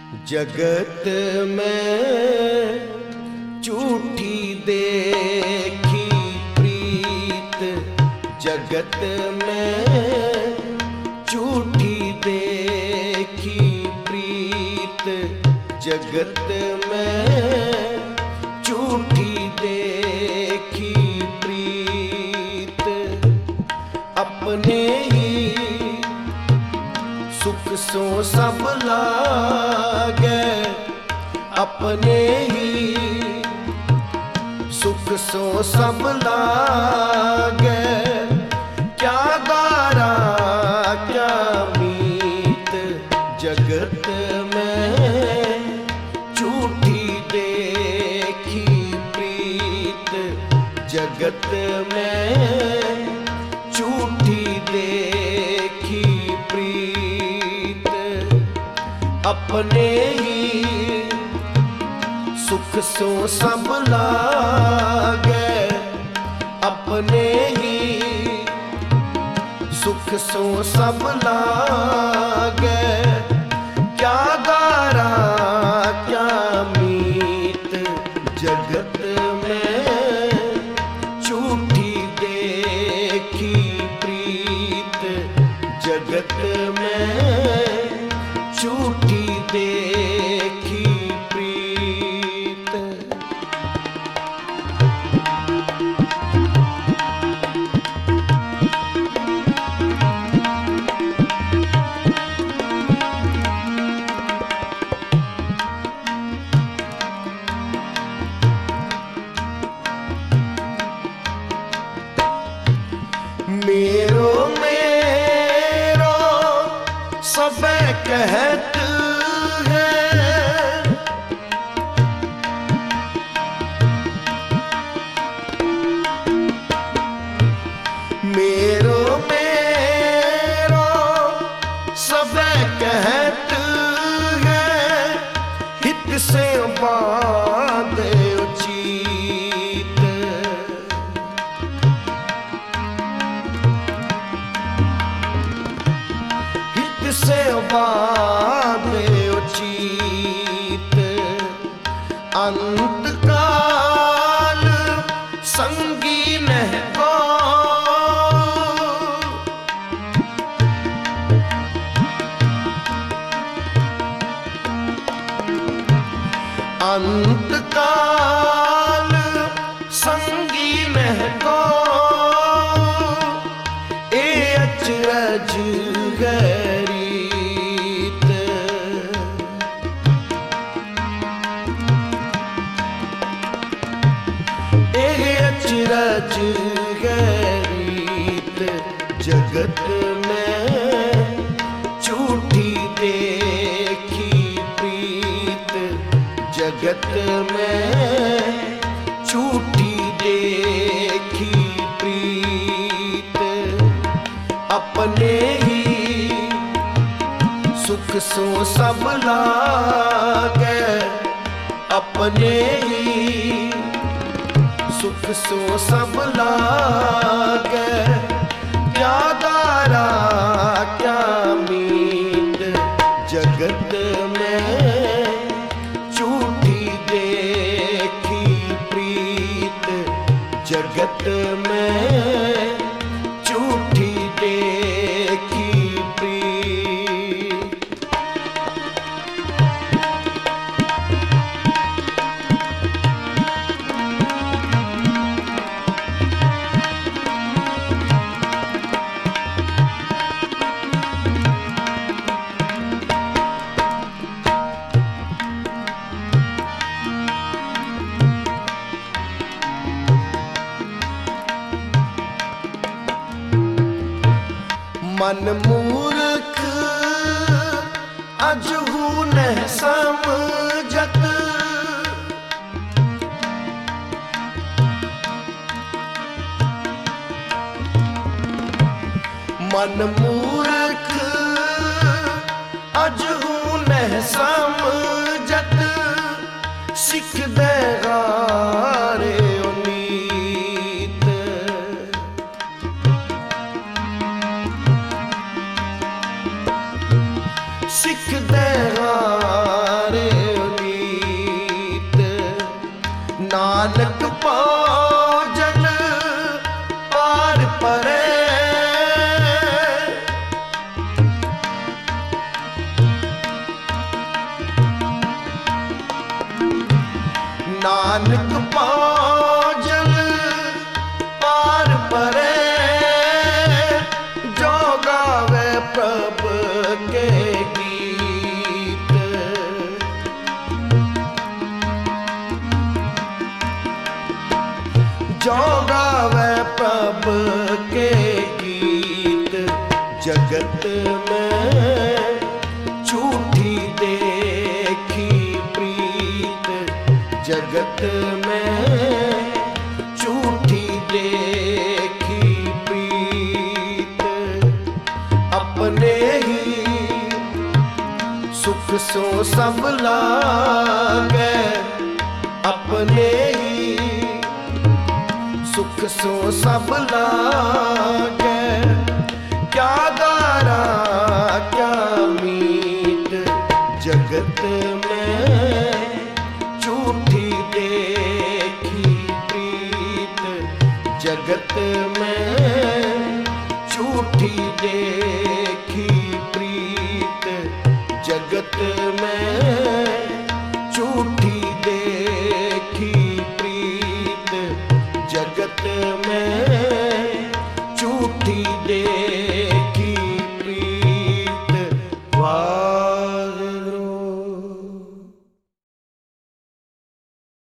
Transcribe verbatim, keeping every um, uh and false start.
जगत में झूठी देखी प्रीत, जगत में झूठी देखी प्रीत, जगत में झूठी देखी प्रीत। अपने ही सुख सो सब लागे, अपने ही सुख सो सब लागे। क्या गारा क्या मीत, जगत में झूठी देखी प्रीत, जगत में झूठी देखी प्रीत। अपने ही सुख सो सब लागे, अपने ही सुख सो सब लागे। क्या गारा क्या मीत, जगत में झूठी देखी प्रीत, जगत में झूठी देखी प्रीत। मेरो मेरो सब कहत है, मेरो मेरो सब कहत है। हित से बांधे उचित, हित से बांधे उचित। अंत काल संगी नहीं को, अंत काल संगी नहीं को। ए अचरज गरीत, ए अचरज गरीत। जगत में झूठी देखी प्रीत, जगत में झूठी देखी प्रीत। अपने ही सुख सो सब लागे, अपने ही सुख सो सब लागे। क्या गारा क्या मीत, जगत में झूठी देखी प्रीत, जगत में झूठी देखी प्रीत। मन मूर्ख अजहू नहीं समझत, मन मूर्ख अजहू नहीं समझत। सिख दे गारे उनीत, सिख दे गारे नानक पाओ जन पार परे। नानक पाओ जन पार परे, जो गावे प्रभु के गीत। जो गावे प्रभु के गीत, जगत में झूठी देखी प्रीत। जगत में झूठी देखी प्रीत, अपने ही सुख सो सब लागे। अपने ही सुख सो सब लागे, क्या दारा क्या मीत। जगत में झूठी देखी प्रीत। जगत में झूठी देखी प्रीत। जगत में झूठी देखी प्रीत। जगत में झूठी देखी